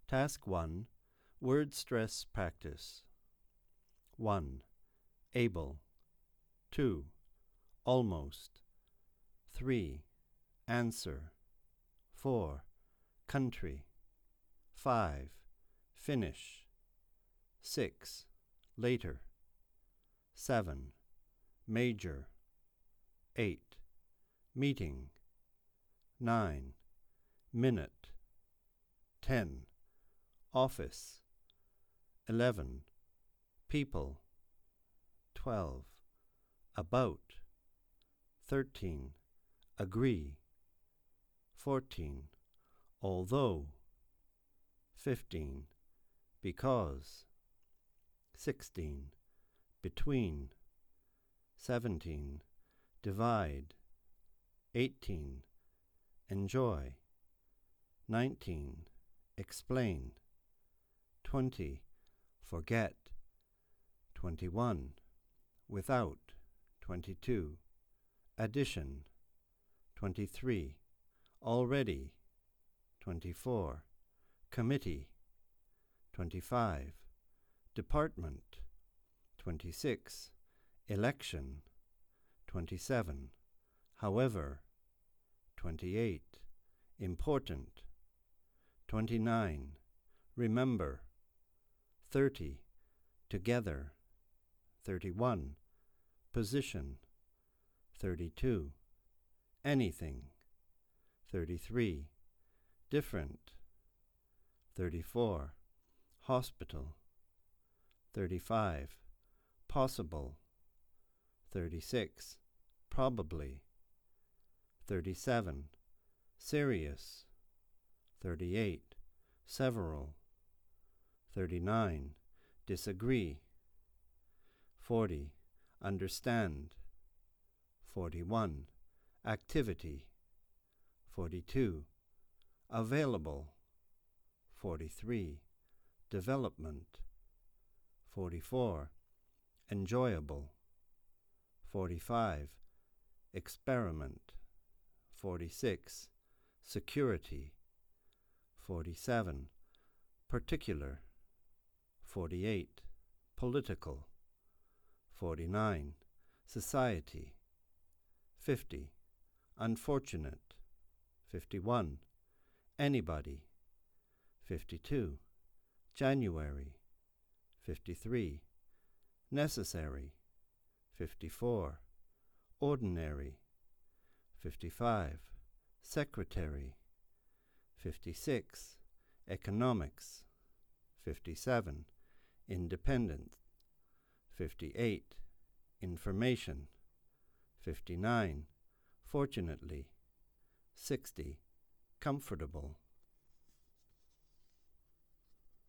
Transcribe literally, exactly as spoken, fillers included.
Task one. Word stress practice. one. Able. two. Almost. three. Answer. four. Country. five. Finish. six. Later. seven. Major. eight. Meeting. nine. Minute. ten. Office. eleven. People. twelve. About. thirteen. Agree. fourteen. Although. fifteen. Because. sixteen. Between. seventeen. Divide. eighteen. Enjoy. nineteen. Explain. twenty. Forget. twenty-one. Without. twenty-two. Addition. twenty-three. Already. twenty-four. Committee. twenty-five. Department. twenty-six. Election. twenty-seven. However. twenty-eight. Important. twenty-nine. Remember. thirty. Together. thirty-one. Position. thirty-two. Anything. thirty-three. Different. thirty-four. Hospital. thirty-five. Possible. thirty-six. Probably. thirty-seven. Serious. thirty-eight. Several. thirty-nine. Disagree. forty. Understand. forty-one. Activity. forty-two. Available. forty-three. Development. forty-four. Enjoyable. forty-five. Experiment. forty-six. Security. forty-seven. Particular. forty-eight. Political. forty-nine. Society. fifty. Unfortunate. fifty-one. Anybody. fifty-two. January. fifty-three. Necessary. fifty-four. Ordinary. fifty-five. Secretary. fifty-six. Economics. fifty-seven. Independent. fifty-eight. Information. fifty-nine. Fortunately. sixty. Comfortable.